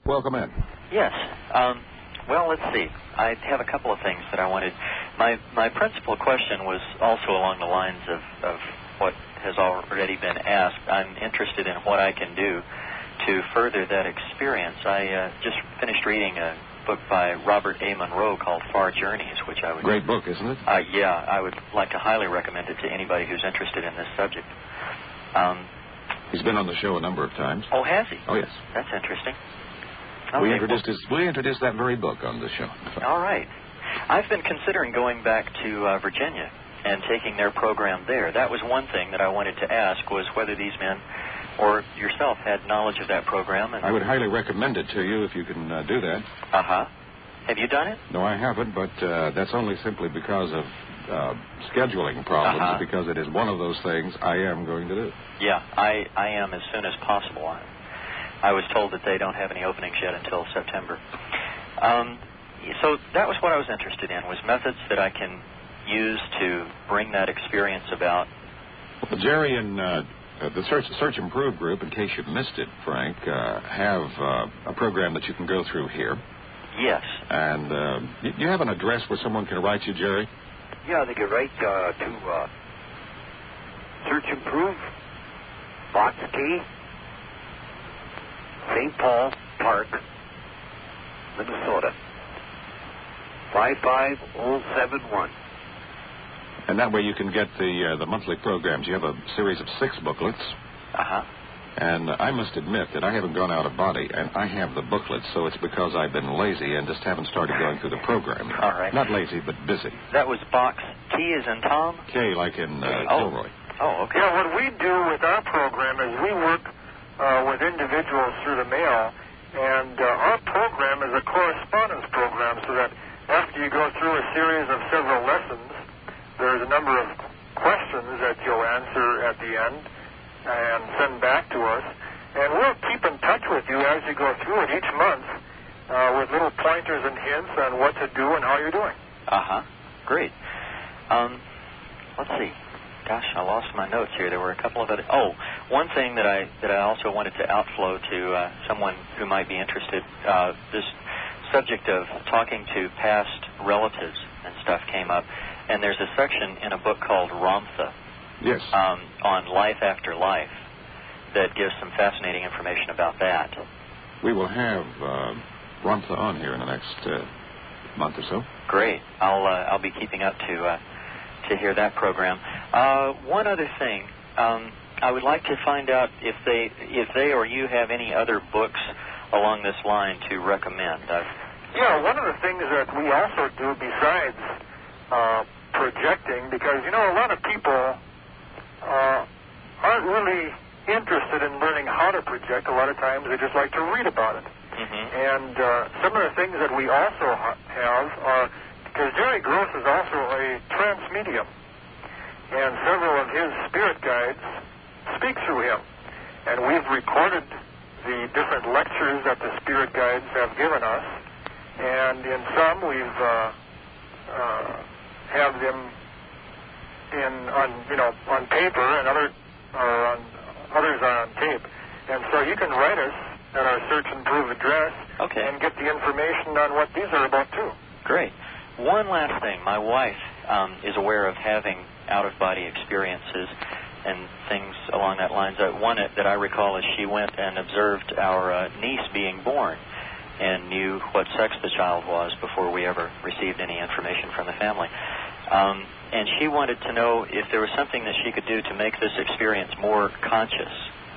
Welcome in. Yes. Well, let's see. I have a couple of things that I wanted. My principal question was also along the lines of what has already been asked. I'm interested in what I can do to further that experience. I just finished reading a book by Robert A. Monroe called Far Journeys, which I would... Great book, isn't it? Yeah, I would like to highly recommend it to anybody who's interested in this subject. He's been on the show a number of times. Oh, has he? Oh, yes. That's interesting. We Okay, introduced that very book on the show. all right. I've been considering going back to Virginia and taking their program there. That was one thing that I wanted to ask, was whether these men or yourself had knowledge of that program. And I would highly recommend it to you if you can do that. Uh-huh. Have you done it? No, I haven't, but that's only simply because of scheduling problems, because it is one of those things I am going to do. Yeah, I am as soon as possible. I was told that they don't have any openings yet until September. So that was what I was interested in, was methods that I can use to bring that experience about. Well, Jerry and the Search Improve group, in case you've missed it, Frank, have a program that you can go through here. Yes. And you have an address where someone can write you, Jerry? Yeah, they can write to Search Improve, Box K, St. Paul Park, Minnesota, 55071. And that way you can get the monthly programs. You have a series of 6 booklets. Uh-huh. And I must admit that I haven't gone out of body, and I have the booklets, so it's because I've been lazy and just haven't started going through the program. All right. Not lazy, but busy. That was Box T as in Tom? K, like in Kilroy. Oh, okay. Yeah, what we do with our program is we work with individuals through the mail, and our program is a correspondence program, so that after you go through a series of several lessons, there's a number of questions that you'll answer at the end and send back to us, and we'll keep in touch with you as you go through it each month with little pointers and hints on what to do and how you're doing. Uh-huh. Great. Let's see. Gosh, I lost my notes here. There were a couple of other... Oh, one thing that I also wanted to outflow to someone who might be interested, this subject of talking to past relatives and stuff came up, and there's a section in a book called Ramtha. Yes. On life after life, that gives some fascinating information about that. We will have Ramtha on here in the next month or so. Great. I'll be keeping up to hear that program. One other thing, I would like to find out if they or you have any other books along this line to recommend. Yeah, one of the things that we also do besides projecting, because a lot of people aren't really interested in learning how to project. A lot of times they just like to read about it. Mm-hmm. And some of the things that we also have are, because Jerry Gross is also a trance medium, and several of his spirit guides speak through him. And we've recorded the different lectures that the spirit guides have given us, and in some we've have them on paper, and others are on tape. And so you can write us at our Search and Prove address, okay, and get the information on what these are about too. Great. One last thing. My wife is aware of having out-of-body experiences and things along that lines. One that I recall is she went and observed our niece being born and knew what sex the child was before we ever received any information from the family. And she wanted to know if there was something that she could do to make this experience more conscious.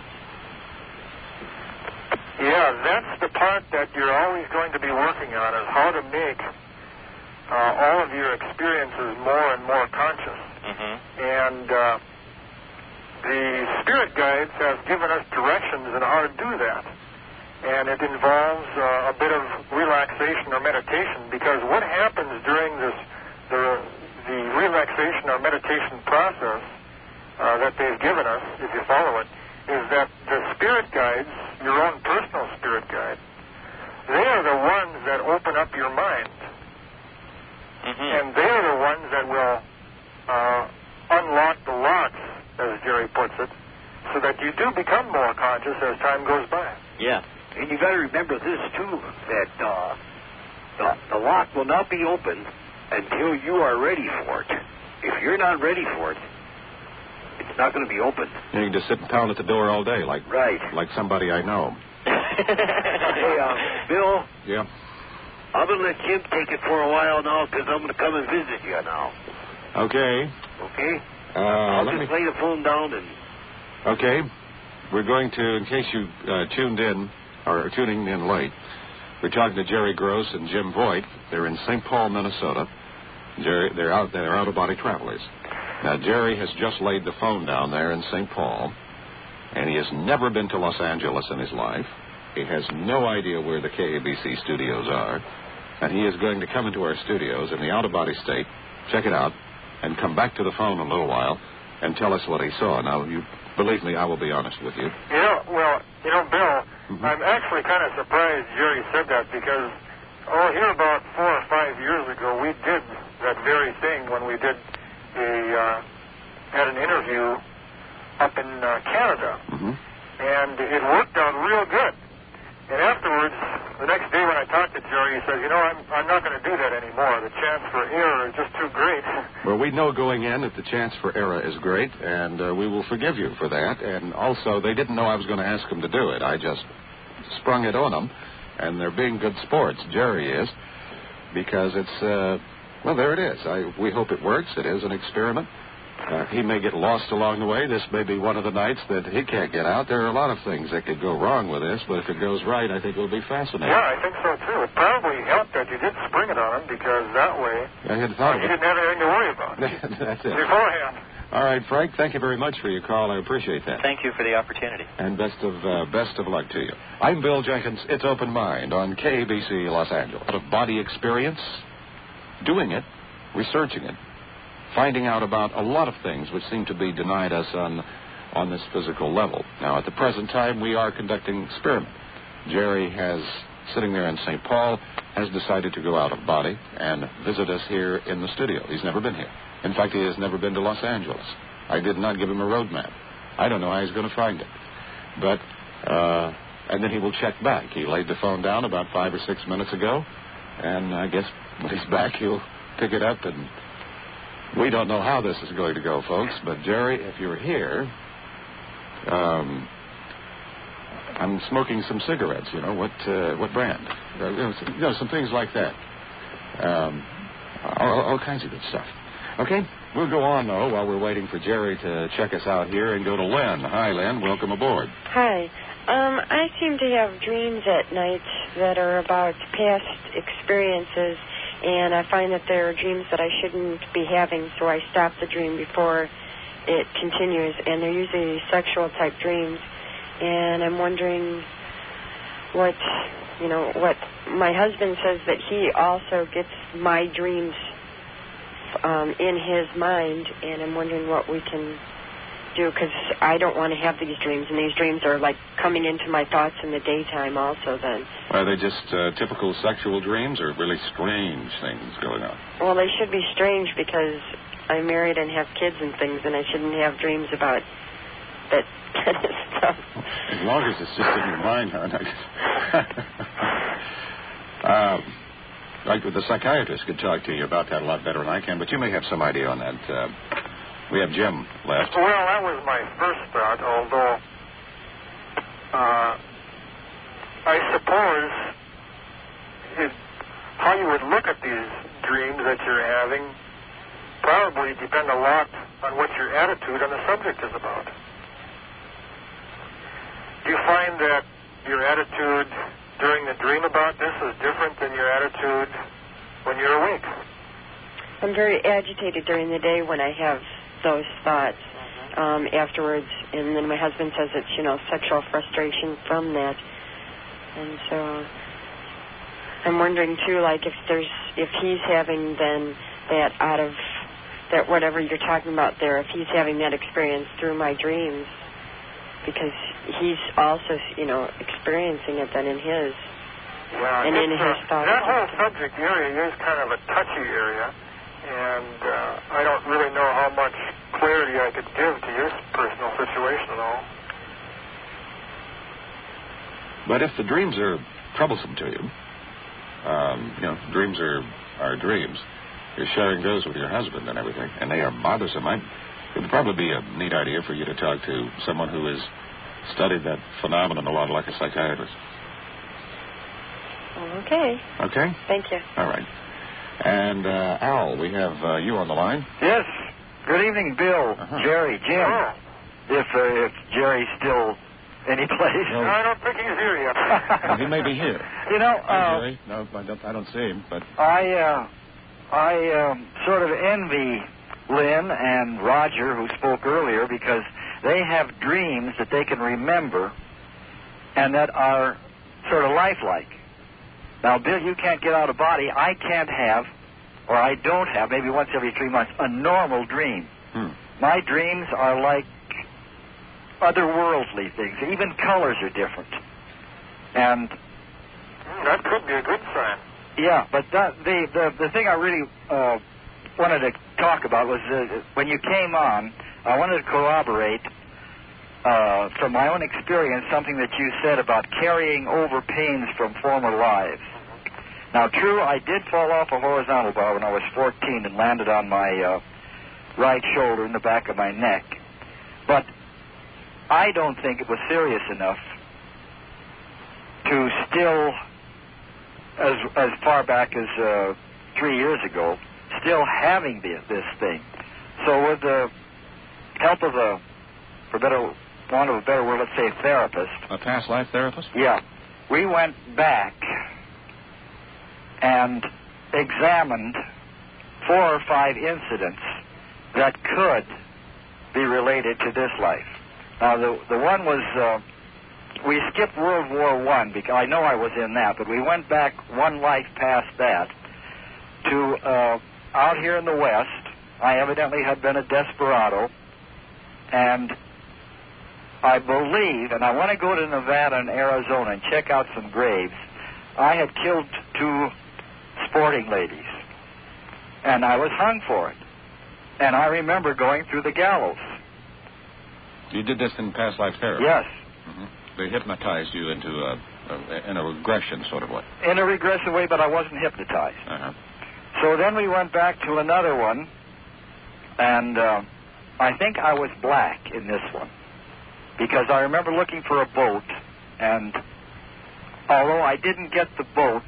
Yeah, that's the part that you're always going to be working on, is how to make all of your experiences more and more conscious. Mm-hmm. And the spirit guides have given us directions on how to do that. And it involves a bit of relaxation or meditation, because what happens during the relaxation or meditation process that they've given us, if you follow it, is that the spirit guides, your own personal spirit guide, they are the ones that open up your mind. Mm-hmm. And they are the ones that will unlock the locks, as Jerry puts it, so that you do become more conscious as time goes by. Yeah. And you got to remember this, too, that the lock will not be opened until you are ready for it. If you're not ready for it, it's not going to be opened. You can just sit and pound at the door all day, like somebody I know. Hey, Bill? Yeah? I'm going to let Jim take it for a while now because I'm going to come and visit you now. Okay. Okay? I'll just lay the phone down and... Okay. We're going to, in case you tuned in, or tuning in late, we're talking to Jerry Gross and Jim Voigt. They're in St. Paul, Minnesota. They're out-of-body travelers. Now, Jerry has just laid the phone down there in St. Paul, and he has never been to Los Angeles in his life. He has no idea where the KABC studios are, and he is going to come into our studios in the out-of-body state, check it out, and come back to the phone in a little while and tell us what he saw. Now, you believe me, I will be honest with you. Bill, I'm actually kind of surprised Jerry said that because, here about 4 or 5 years ago, we did that very thing when we did had an interview up in Canada, and it worked out real good. And afterwards, the next day when I talked to Jerry, he said, I'm not going to do that anymore. The chance for error is just too great. Well, we know going in that the chance for error is great, and we will forgive you for that. And also, they didn't know I was going to ask them to do it. I just sprung it on them, and they're being good sports. Jerry is, because it's, there it is. We hope it works. It is an experiment. He may get lost along the way. This may be one of the nights that he can't get out. There are a lot of things that could go wrong with this, but if it goes right, I think it will be fascinating. Yeah, I think so, too. It probably helped that you did spring it on him, because that way I had thought you didn't have anything to worry about. That's it. Beforehand. All right, Frank, thank you very much for your call. I appreciate that. Thank you for the opportunity. And best of luck to you. I'm Bill Jenkins. It's Open Mind on KABC Los Angeles. Out-of-body experience, doing it, researching it, finding out about a lot of things which seem to be denied us on this physical level. Now, at the present time, we are conducting experiment. Jerry sitting there in St. Paul, has decided to go out of body and visit us here in the studio. He's never been here. In fact, he has never been to Los Angeles. I did not give him a road map. I don't know how he's going to find it. But, and then he will check back. He laid the phone down about 5 or 6 minutes ago, and I guess when he's back, he'll pick it up, and we don't know how this is going to go, folks. But, Jerry, if you're here, I'm smoking some cigarettes, what brand? Some things like that. All kinds of good stuff. Okay, we'll go on, though, while we're waiting for Jerry to check us out here and go to Lynn. Hi, Lynn. Welcome aboard. Hi. I seem to have dreams at night that are about past experiences, and I find that there are dreams that I shouldn't be having, so I stop the dream before it continues, and they're usually sexual-type dreams. And I'm wondering what my husband says that he also gets my dreams in his mind, and I'm wondering what we can do, because I don't want to have these dreams, and these dreams are like coming into my thoughts in the daytime also then. Are they just typical sexual dreams or really strange things going on? Well, they should be strange because I'm married and have kids and things, and I shouldn't have dreams about that kind of stuff. As long as it's just in your mind, hon. Like the psychiatrist could talk to you about that a lot better than I can, but you may have some idea on that. We have Jim left. Well, that was my first thought, although I suppose how you would look at these dreams that you're having probably depend a lot on what your attitude on the subject is about. Do you find that your attitude during the dream about this is different than your attitude when you're awake? I'm very agitated during the day when I have those thoughts afterwards, and then my husband says it's, sexual frustration from that. And so I'm wondering, too, like if he's having then that out of that whatever you're talking about there, if he's having that experience through my dreams, because he's also, experiencing it then in his, and in his thoughts. That whole subject area is kind of a touchy area, and I don't really know how much clarity I could give to your personal situation at all. But if the dreams are troublesome to you, dreams are dreams. You're sharing those with your husband and everything, and they are bothersome. It would probably be a neat idea for you to talk to someone who has studied that phenomenon a lot, like a psychiatrist. Okay. Okay? Thank you. All right. And, Al, we have you on the line. Yes. Good evening, Bill, Jerry, Jim. Oh. If Jerry's still any place. No. I don't think he's here yet. Well, he may be here. You know, Hey, Jerry? No, I don't see him, but... I sort of envy Lynn and Roger, who spoke earlier, because they have dreams that they can remember and that are sort of lifelike. Now, Bill, you can't get out of body. I can't have, or I don't have, maybe once every 3 months, a normal dream. My dreams are like otherworldly things. Even colors are different. And that could be a good sign. yeah, but the thing I really wanted to talk about was when you came on, I wanted to corroborate from my own experience something that you said about carrying over pains from former lives. Now, true, I did fall off a horizontal bar when I was 14 and landed on my right shoulder in the back of my neck. But I don't think it was serious enough to still, as far back as 3 years ago, still having this thing. So with the help of for want of a better word, let's say a therapist. A past life therapist? Yeah. We went back and examined 4 or 5 incidents that could be related to this life. Now, the one was, we skipped World War I, because I know I was in that, but we went back one life past that to out here in the West. I evidently had been a desperado, and I believe, and I want to go to Nevada and Arizona and check out some graves, I had killed 2 sporting ladies, and I was hung for it. And I remember going through the gallows. You did this in past life therapy? Yes. Mm-hmm. They hypnotized you into in a regression sort of way. In a regressive way, but I wasn't hypnotized. Uh-huh. So then we went back to another one, and I think I was black in this one, because I remember looking for a boat, and although I didn't get the boat,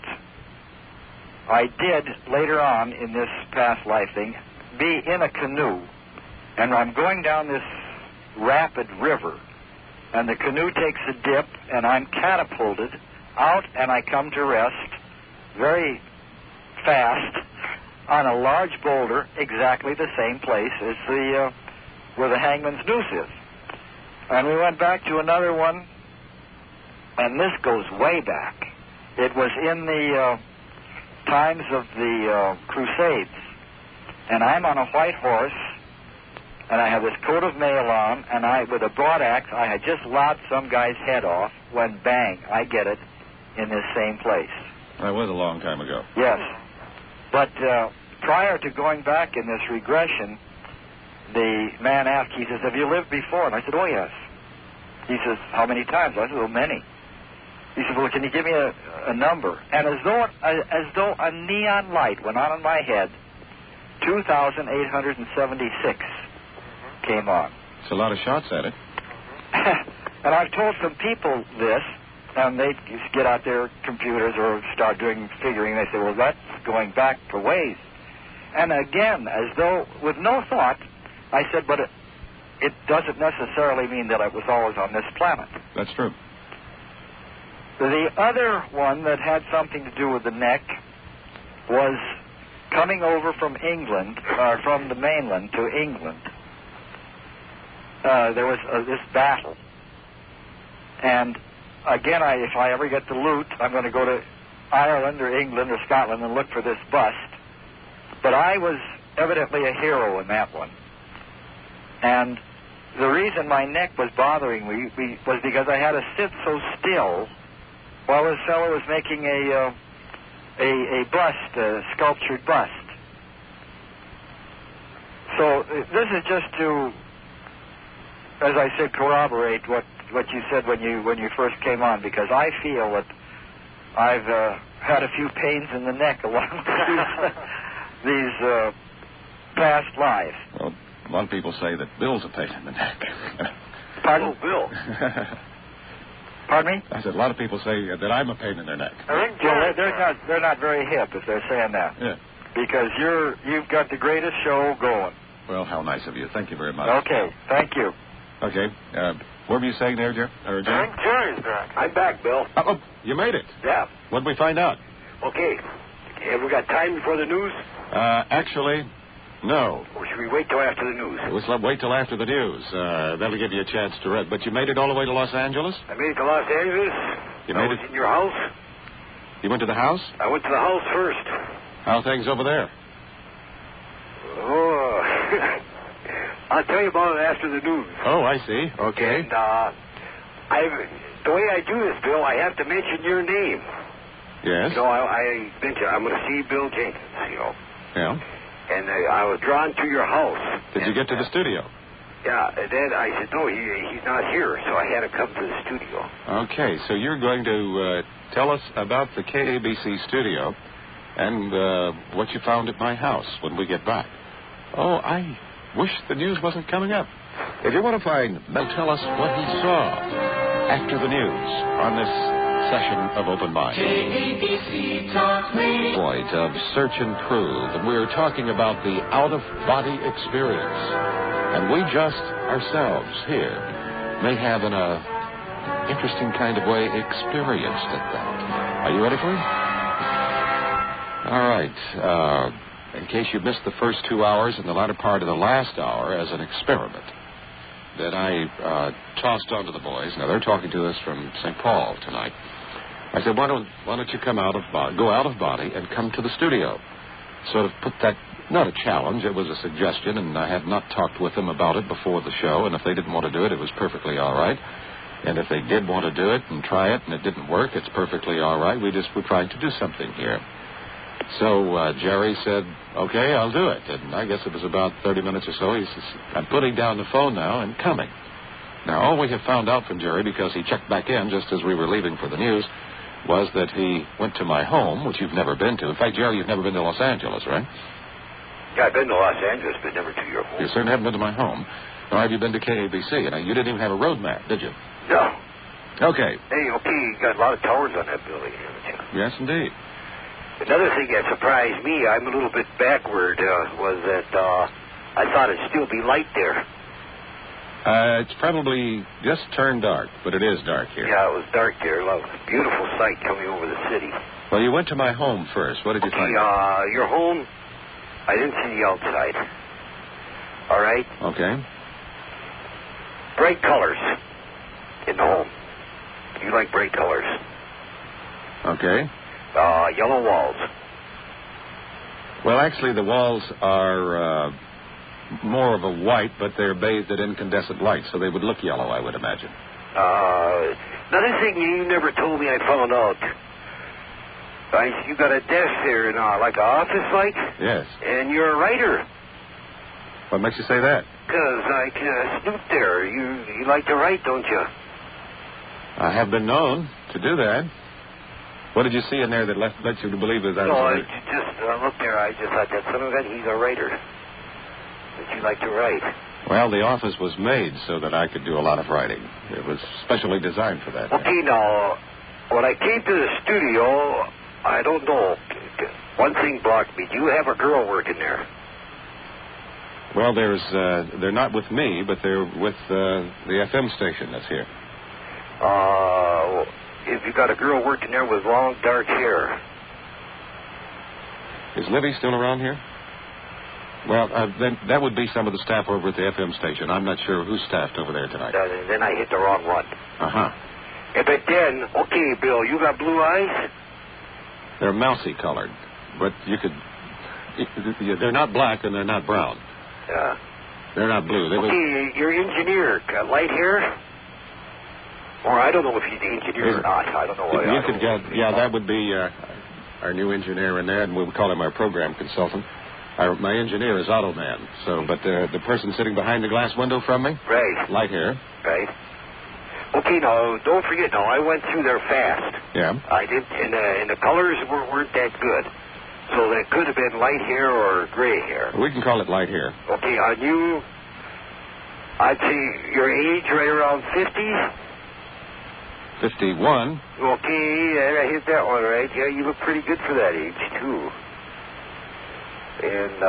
I did later on in this past life thing be in a canoe, and I'm going down this rapid river, and the canoe takes a dip, and I'm catapulted out, and I come to rest very fast on a large boulder, exactly the same place as where the hangman's noose is. And we went back to another one, and this goes way back. It was in the times of the Crusades, and I'm on a white horse, and I have this coat of mail on, and with a broad axe, I had just lopped some guy's head off, when bang, I get it in this same place. That was a long time ago. Yes. But prior to going back in this regression, the man asked, he says, "Have you lived before?" And I said, "Oh, yes." He says, "How many times?" I said, "Well, many." He said, "Well, can you give me a number?" And as though a neon light went on in my head, 2,876 came on. It's a lot of shots at it. And I've told some people this, and they just get out their computers or start doing figuring. They say, "Well, that's going back for ways." And again, as though with no thought, I said, "But it doesn't necessarily mean that I was always on this planet." That's true. The other one that had something to do with the neck was coming over from England, or from the mainland to England. There was this battle. And again, if I ever get the loot, I'm going to go to Ireland or England or Scotland and look for this bust. But I was evidently a hero in that one. And the reason my neck was bothering me was because I had to sit so still while this fellow was making a bust, a sculptured bust. So this is just to, as I said, corroborate what what you said when you first came on, because I feel that I've had a few pains in the neck along with these past lives. Well, a lot of people say that Bill's a pain in the neck. Pardon? Oh, Bill. Pardon me? I said a lot of people say that I'm a pain in their neck. I think Well, they're not very hip if they're saying that. Yeah. Because you've got the greatest show going. Well, how nice of you. Thank you very much. Okay, thank you. Okay. What were you saying there, Jerry? I think Jerry's back. I'm back, Bill. Oh, you made it. Yeah. What did we find out? Okay. Have we got time before the news? Actually, no. Or should we wait till after the news? Let's wait till after the news. That'll give you a chance to read. But you made it all the way to Los Angeles? I made it to Los Angeles. You I made was it? in your house. You went to the house? I went to the house first. How are things over there? Oh, I'll tell you about it after the news. Oh, I see. Okay. And the way I do this, Bill, I have to mention your name. Yes? You know, I mention I'm going to see Bill Jenkins, you know. Yeah. And I was drawn to your house. Did you get to the studio? Yeah, and then I said, no, he's not here, so I had to come to the studio. Okay, so you're going to tell us about the KABC studio and what you found at my house when we get back. Oh, I wish the news wasn't coming up. If you want to find, then tell us what he saw after the news on this session of Open Mind. KABC Talk Radio. Point of Search and Prove, and we're talking about the out-of-body experience. And we just, ourselves here, may have in a interesting kind of way experienced at that. Are you ready for it? All right. In case you missed the first 2 hours and the latter part of the last hour as an experiment that I tossed onto the boys. Now, they're talking to us from St. Paul tonight. I said, why don't you come go out of body and come to the studio? Sort of put that, not a challenge, it was a suggestion, and I had not talked with them about it before the show, and if they didn't want to do it, it was perfectly all right. And if they did want to do it and try it and it didn't work, it's perfectly all right. We're trying to do something here. So Jerry said, okay, I'll do it. And I guess it was about 30 minutes or so. He says, I'm putting down the phone now and coming. Now, all we have found out from Jerry, because he checked back in just as we were leaving for the news, was that he went to my home, which you've never been to. In fact, Jerry, you've never been to Los Angeles, right? Yeah, I've been to Los Angeles, but never to your home. You certainly haven't been to my home. Nor have you been to KABC. And you didn't even have a road map, did you? No. Okay. Hey, okay, you got a lot of towers on that building, haven't you? Yes, indeed. Another thing that surprised me, I'm a little bit backward, was that I thought it'd still be light there. It's probably just turned dark, but it is dark here. Yeah, it was dark there. Beautiful sight coming over the city. Well, you went to my home first. What did you find? Your home, I didn't see the outside. All right? Okay. Bright colors in the home. You like bright colors. Okay. Yellow walls. Well, actually, the walls are more of a white, but they're bathed in incandescent light, so they would look yellow, I would imagine. Another thing you never told me I found out. You got a desk there, like an office like? Yes. And you're a writer. What makes you say that? Because I can snoop there. You like to write, don't you? I have been known to do that. What did you see in there that led you to believe that I was a I writer? just looked there. I just thought that son of a gun, he's a writer. That you like to write. Well, the office was made so that I could do a lot of writing. It was specially designed for that. Okay, now, when I came to the studio, I don't know. One thing blocked me. Do you have a girl working there? Well, they're not with me, but they're with the FM station that's here. If you got a girl working there with long, dark hair. Is Libby still around here? Well, then that would be some of the staff over at the FM station. I'm not sure who's staffed over there tonight. Then I hit the wrong one. Uh-huh. But then, okay, Bill, you got blue eyes? They're mousy colored, but they're not black and they're not brown. Yeah. They're not blue. Okay, your engineer, got light hair? Or I don't know if he's the engineer or not. I don't know. Yeah, that would be our new engineer in there, and we would call him our program consultant. My engineer is Otto Man. But the person sitting behind the glass window from me, right, light hair. Right. Okay, now, don't forget, now, I went through there fast. Yeah. I did, and the colors weren't that good. So that could have been light hair or gray hair. We can call it light hair. Okay, on you, I'd say your age right around 50. 51. Okay, I hit that one right. Yeah, you look pretty good for that age, too. And,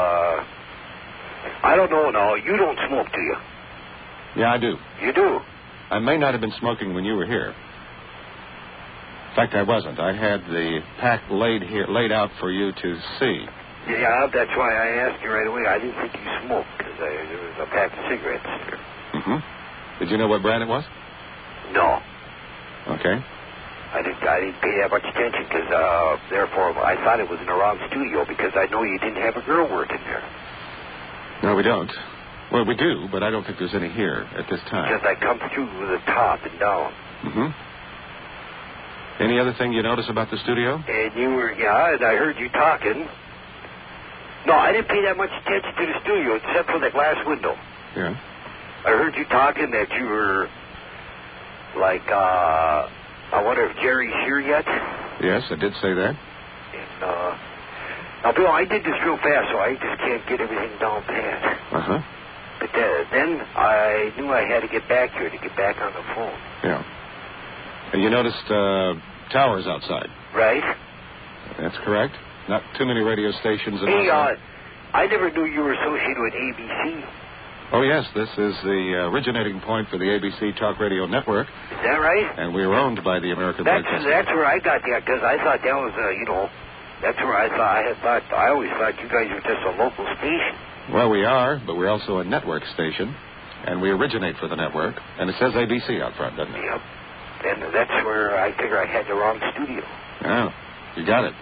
I don't know now. You don't smoke, do you? Yeah, I do. You do? I may not have been smoking when you were here. In fact, I wasn't. I had the pack laid out for you to see. Yeah, that's why I asked you right away. I didn't think you smoked because there was a pack of cigarettes there. Mm-hmm. Did you know what brand it was? No. Okay. I didn't pay that much attention because, therefore, I thought it was in the wrong studio because I know you didn't have a girl working there. No, we don't. Well, we do, but I don't think there's any here at this time. Because I come through with the top and down. Mm-hmm. Any other thing you notice about the studio? And you were, yeah, and I heard you talking. No, I didn't pay that much attention to the studio except for the glass window. Yeah. I heard you talking that you were like, I wonder if Jerry's here yet. Yes, I did say that. And, now, Bill, I did this real fast, so I just can't get everything down pat. Uh-huh. But then I knew I had to get back here to get back on the phone. Yeah. And you noticed towers outside. Right. That's correct. Not too many radio stations. Hey, I never knew you were associated with ABC. Oh, yes, this is the originating point for the ABC Talk Radio Network. Is that right? And we are owned by the American Broadcasting. That's where I got that, because I thought that was, that's where I always thought you guys were just a local station. Well, we are, but we're also a network station, and we originate for the network, and it says ABC out front, doesn't it? Yep. And that's where I figure I had the wrong studio. Oh, you got it.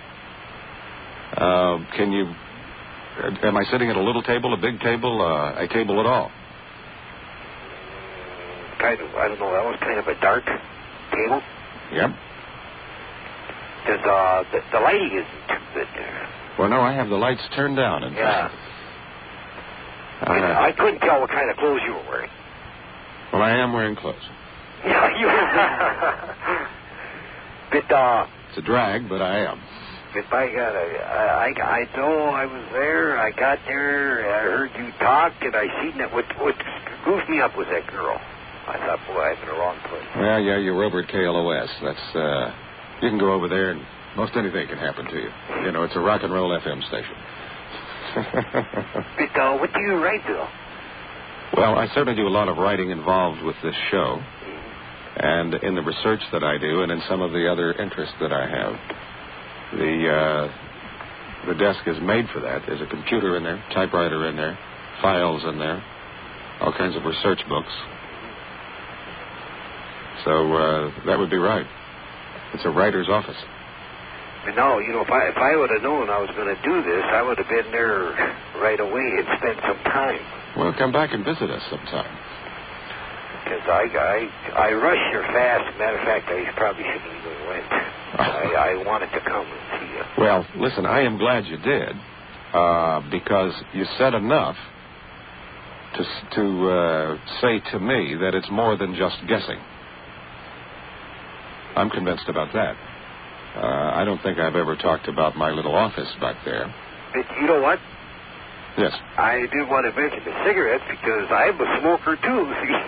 Am I sitting at a little table, a big table, a table at all? Kind of, I don't know, that was kind of a dark table. Yep. Because the lighting isn't too good there. Well, no, I have the lights turned down, in fact. I couldn't tell what kind of clothes you were wearing. Well, I am wearing clothes. Yeah, you But, it's a drag, but I am. But by God, I know I was there. I got there. I heard you talk, and I seen that. What goofed me up was that girl. I thought, boy, I'm in the wrong place. Well, yeah, you're over at KLOS. That's you can go over there, and most anything can happen to you. You know, it's a rock and roll FM station. But what do you write, Bill? Well, I certainly do a lot of writing involved with this show, and in the research that I do, and in some of the other interests that I have. The desk is made for that. There's a computer in there, typewriter in there, files in there, all kinds of research books. So that would be right. It's a writer's office. But no, if I would have known I was going to do this, I would have been there right away and spent some time. Well, come back and visit us sometime. Because I rushed here fast. Matter of fact, I probably shouldn't even went. I wanted to come and see you. Well, listen, I am glad you did, because you said enough to say to me that it's more than just guessing. I'm convinced about that. I don't think I've ever talked about my little office back there. But you know what? Yes. I did want to mention the cigarettes because I'm a smoker too.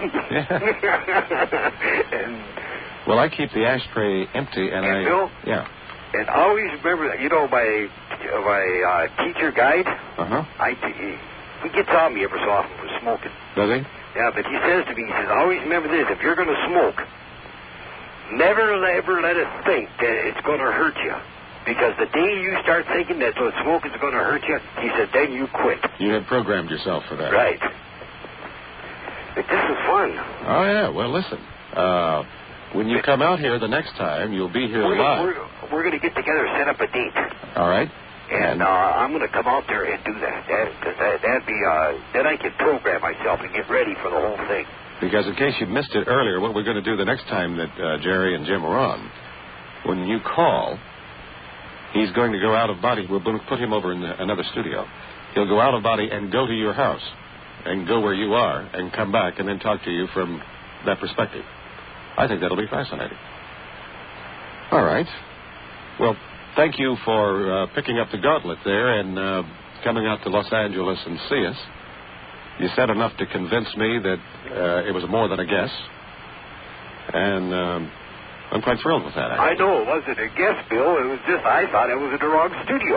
And well, I keep the ashtray empty, and I. Bill? Yeah. And always remember that. My teacher guide. He gets on me every so often for smoking. Does he? Yeah, but he says to me, he says, always remember this: if you're going to smoke, never ever let it think that it's going to hurt you. Because the day you start thinking that smoking is going to hurt you, he said, then you quit. You had programmed yourself for that. Right. But this is fun. Oh, yeah. Well, listen. When you come out here the next time, you'll be here live. We're going to get together, set up a date. All right. And I'm going to come out there and do that. That'd be, then I can program myself and get ready for the whole thing. Because in case you missed it earlier, what we're going to do the next time that Jerry and Jim are on, when you call, he's going to go out of body. We're going to put him over in another studio. He'll go out of body and go to your house and go where you are and come back and then talk to you from that perspective. I think that'll be fascinating. All right. Well, thank you for picking up the gauntlet there and coming out to Los Angeles and see us. You said enough to convince me that it was more than a guess. And I'm quite thrilled with that, actually. I know it wasn't a guess, Bill. It was just I thought it was in the wrong studio.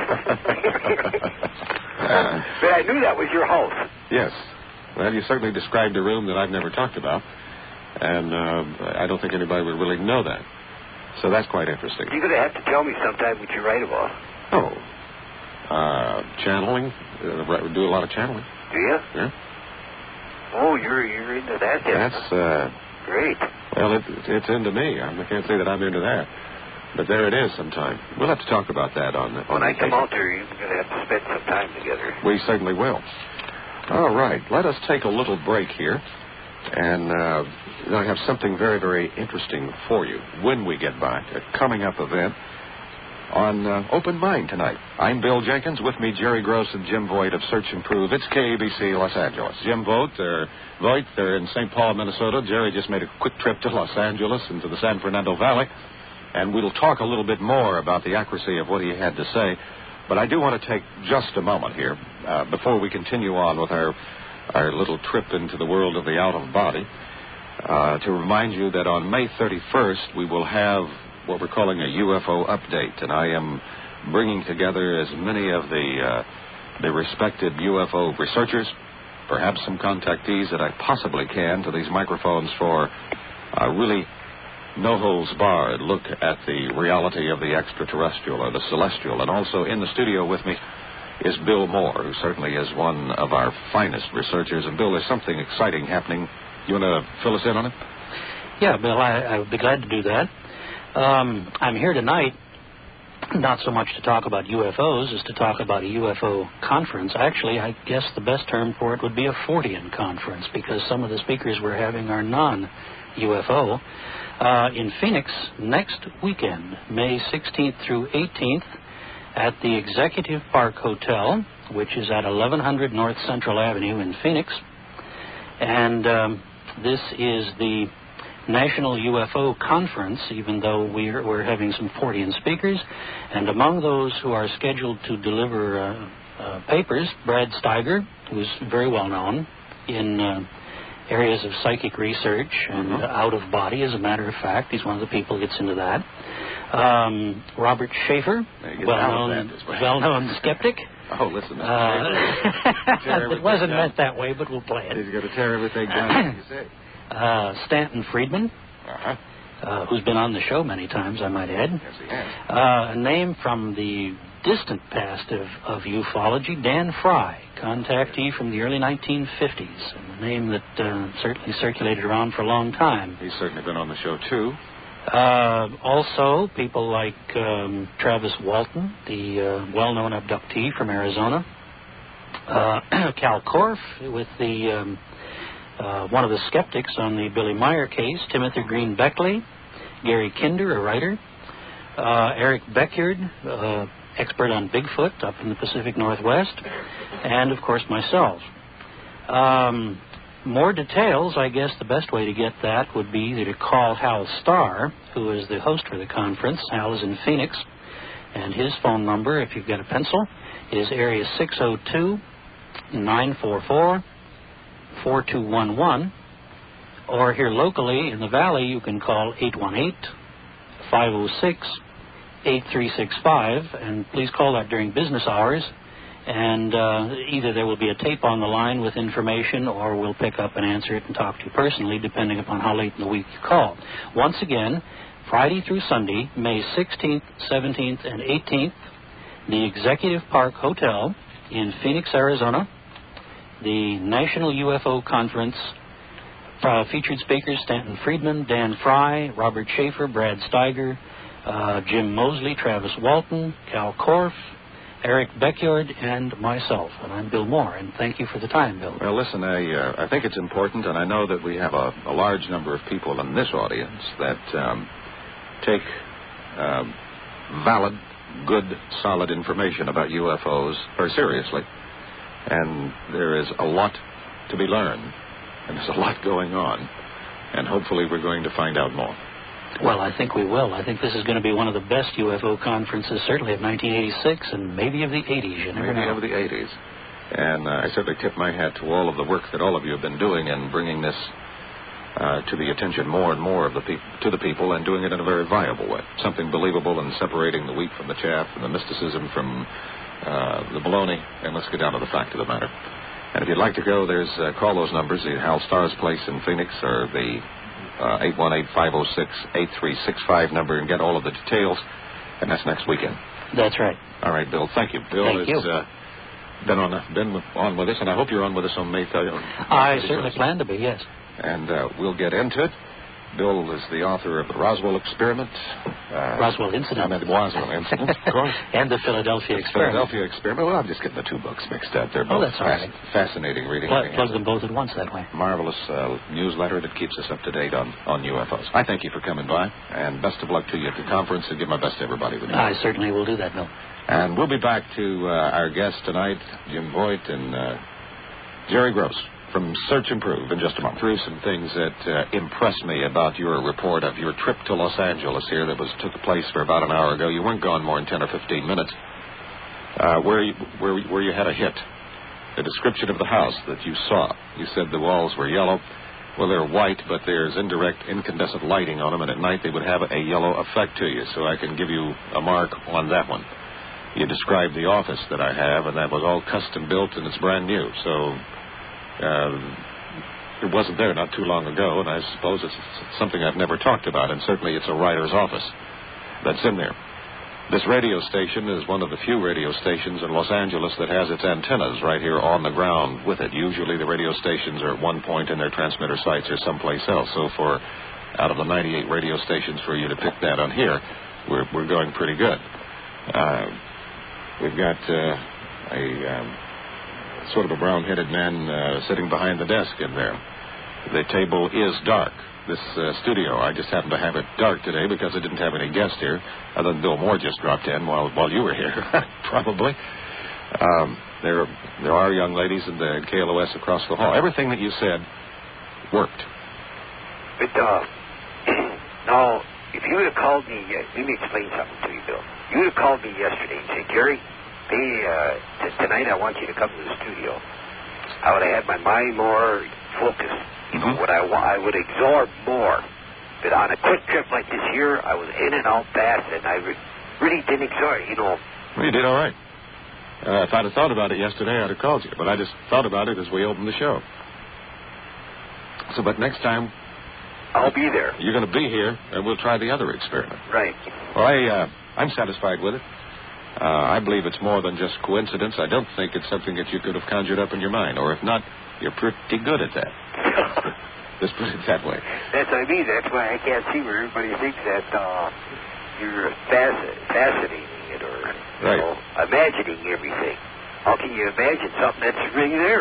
But I knew that was your house. Yes. Well, you certainly described a room that I've never talked about. And I don't think anybody would really know that. So that's quite interesting. You're going to have to tell me sometime what you write about. Oh. Channeling. We do a lot of channeling. Do you? Yeah. Oh, you're into that then. That's great. Well, it's into me. I can't say that I'm into that. But there it is sometime. We'll have to talk about that on when I come out there, you're going to have to spend some time together. We certainly will. All right. Let us take a little break here. And I have something very, very interesting for you when we get back. A coming up event on Open Mind tonight. I'm Bill Jenkins. With me, Jerry Gross and Jim Voigt of Search and Prove. It's KABC Los Angeles. Jim Voigt, they're in St. Paul, Minnesota. Jerry just made a quick trip to Los Angeles and to the San Fernando Valley. And we'll talk a little bit more about the accuracy of what he had to say. But I do want to take just a moment here before we continue on with our little trip into the world of the out-of-body to remind you that on May 31st, we will have what we're calling a UFO update. And I am bringing together as many of the respected UFO researchers, perhaps some contactees that I possibly can to these microphones for a really no-holds-barred look at the reality of the extraterrestrial or the celestial. And also in the studio with me is Bill Moore, who certainly is one of our finest researchers. And, Bill, there's something exciting happening. You want to fill us in on it? Yeah, Bill, I would be glad to do that. I'm here tonight not so much to talk about UFOs as to talk about a UFO conference. Actually, I guess the best term for it would be a Fortean conference, because some of the speakers we're having are non-UFO. In Phoenix next weekend, May 16th through 18th, at the Executive Park Hotel, which is at 1100 North Central Avenue in Phoenix. And this is the National UFO Conference, even though we're having some Fortean speakers. And among those who are scheduled to deliver papers, Brad Steiger, who's very well known in areas of psychic research and out-of-body, as a matter of fact. He's one of the people who gets into that. Robert Schaefer, well-known skeptic. Oh, listen. It wasn't meant that way, but we'll play it. He's going to tear everything down, you say. Stanton Friedman, who's been on the show many times, I might add. Yes, he has. A name from the distant past of ufology, Dan Fry, contactee from the early 1950s, and a name that certainly circulated around for a long time. He's certainly been on the show, too. Also, people like Travis Walton, the well-known abductee from Arizona. Cal Korff, with the one of the skeptics on the Billy Meyer case. Timothy Green Beckley. Gary Kinder, a writer. Eric Beckyard, expert on Bigfoot up in the Pacific Northwest. And, of course, myself. More details, I guess the best way to get that would be either to call Hal Starr, who is the host for the conference. Hal is in Phoenix, and his phone number, if you've got a pencil, is area 602-944-4211. Or here locally in the Valley, you can call 818-506-8365, and please call that during business hours. And either there will be a tape on the line with information, or we'll pick up and answer it and talk to you personally, depending upon how late in the week you call. Once again, Friday through Sunday, May 16th, 17th, and 18th, the Executive Park Hotel in Phoenix, Arizona. The National UFO Conference, featured speakers Stanton Friedman, Dan Fry, Robert Schaefer, Brad Steiger, Jim Mosley, Travis Walton, Cal Korff, Eric Beckyard, and myself. And I'm Bill Moore, and thank you for the time, Bill. Well, listen, I think it's important, and I know that we have a large number of people in this audience that take valid, good, solid information about UFOs very seriously. And there is a lot to be learned, and there's a lot going on. And hopefully we're going to find out more. Well, I think we will. I think this is going to be one of the best UFO conferences, certainly of 1986 and maybe of the 80s. You never know. Maybe of the 80s. And I certainly tip my hat to all of the work that all of you have been doing in bringing this to the attention more and more of the people, and doing it in a very viable way. Something believable, and separating the wheat from the chaff and the mysticism from the baloney. And let's get down to the fact of the matter. And if you'd like to go, call those numbers, the Hal Starr's place in Phoenix, or the 818-506-8365 number, and get all of the details. And that's next weekend. That's right. All right, Bill. Thank you. Bill Thank you. Been on with us, and I hope you're on with us on May 30th. I certainly plan to be, yes. And we'll get into it. Bill is the author of the Roswell Experiment. Roswell Incident. The Roswell Incident, of course. And the Philadelphia Experiment. Philadelphia Experiment. Well, I'm just getting the two books mixed up. They're both that's all right. Fascinating reading. Plug them both at once that way. Marvelous newsletter that keeps us up to date on UFOs. I thank you for coming by, and best of luck to you at the conference, and give my best to everybody with you. I certainly will do that, Bill. And we'll be back to our guests tonight, Jim Voigt and Jerry Gross from Search and Prove, in just a moment. Through some things that impressed me about your report of your trip to Los Angeles here that took place for about an hour ago. You weren't gone more than 10 or 15 minutes. Where you had a hit. The description of the house that you saw. You said the walls were yellow. Well, they're white, but there's indirect incandescent lighting on them, and at night they would have a yellow effect to you, so I can give you a mark on that one. You described the office that I have, and that was all custom built, and it's brand new, so it wasn't there not too long ago, and I suppose it's something I've never talked about, and certainly it's a writer's office that's in there. This radio station is one of the few radio stations in Los Angeles that has its antennas right here on the ground with it. Usually the radio stations are at one point and their transmitter sites are someplace else, so out of the 98 radio stations, for you to pick that on here, we're going pretty good. We've got sort of a brown-headed man sitting behind the desk in there. The table is dark. This studio, I just happened to have it dark today because I didn't have any guests here, other than Bill Moore just dropped in while you were here, probably. There are young ladies in the KLOS across the hall. Everything that you said worked. But, now, if you would have called me, let me explain something to you, Bill. You would have called me yesterday and said, Jerry, tonight I want you to come to the studio. I would have had my mind more focused. You know, what I would absorb more. But on a quick trip like this here, I was in and out fast, and I really didn't absorb, Well, you did all right. If I'd have thought about it yesterday, I'd have called you. But I just thought about it as we opened the show. So, but next time... I'll be there. You're going to be here, and we'll try the other experiment. Right. Well, I'm satisfied with it. I believe it's more than just coincidence. I don't think it's something that you could have conjured up in your mind. Or if not, you're pretty good at that. Let's put it that way. That's what I mean. That's why I can't see where everybody thinks that you're fascinating it or imagining everything. How can you imagine something that's really there?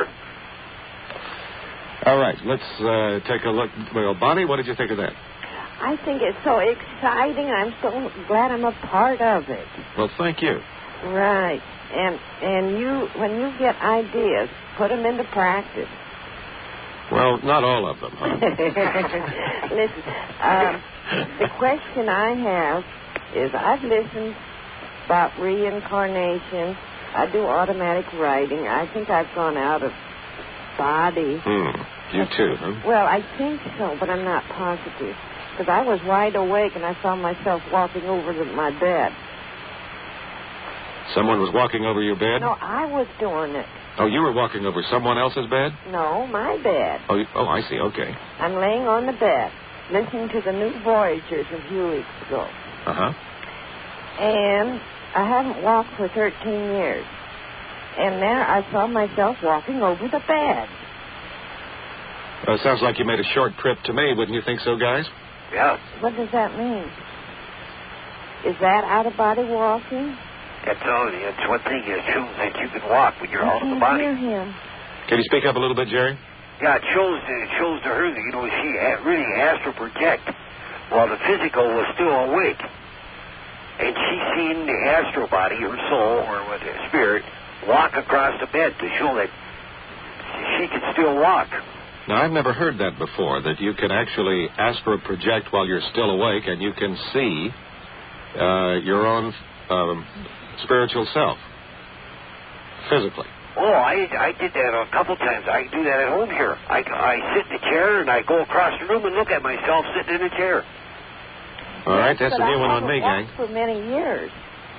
All right, let's take a look. Well, Bonnie, what did you think of that? I think it's so exciting. I'm so glad I'm a part of it. Well, thank you. Right. And you, when you get ideas, put them into practice. Well, not all of them. Huh? Listen, the question I have is I've listened about reincarnation. I do automatic writing. I think I've gone out of body. You too, huh? Well, I think so, but I'm not positive. Because I was wide awake and I found myself walking over my bed. Someone was walking over your bed? No, I was doing it. Oh, you were walking over someone else's bed? No, my bed. Oh, I see. Okay. I'm laying on the bed, listening to the new Voyagers a few weeks ago. Uh-huh. And I haven't walked for 13 years. And there I saw myself walking over the bed. It sounds like you made a short trip to me. Wouldn't you think so, guys? Yeah. What does that mean? Is that out-of-body walking? That's all. It's one thing that shows that you can walk when you're out of the body. I can't hear him. Can you speak up a little bit, Jerry? Yeah, it shows to her that, she really has to project while the physical was still awake. And she's seen the astral body, her soul, or what, spirit, walk across the bed to show that she can still walk. Now, I've never heard that before, that you can actually astral project while you're still awake and you can see your own spiritual self, physically. Oh, I did that a couple times. I do that at home here. I sit in a chair and I go across the room and look at myself sitting in a chair. All right, that's a new one on me, I gang. haven't walked for many years.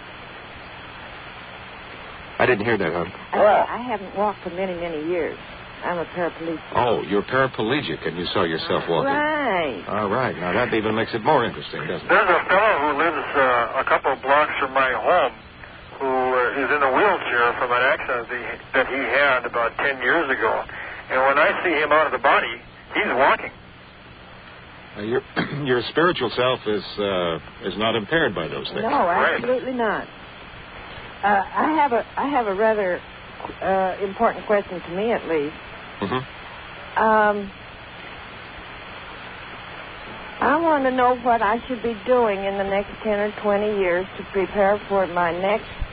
I didn't hear that, hon. I haven't walked for many, many years. I'm a paraplegic. Oh, you're paraplegic and you saw yourself walking. Right. All right. Now, that even makes it more interesting, doesn't it? There's a fellow who lives a couple of blocks from my home who is in a wheelchair from an accident that he had about 10 years ago. And when I see him out of the body, he's walking. Your spiritual self is not impaired by those things. No, absolutely not. I have a rather important question to me, at least. Mm-hmm. I want to know what I should be doing in the next 10 or 20 years to prepare for my next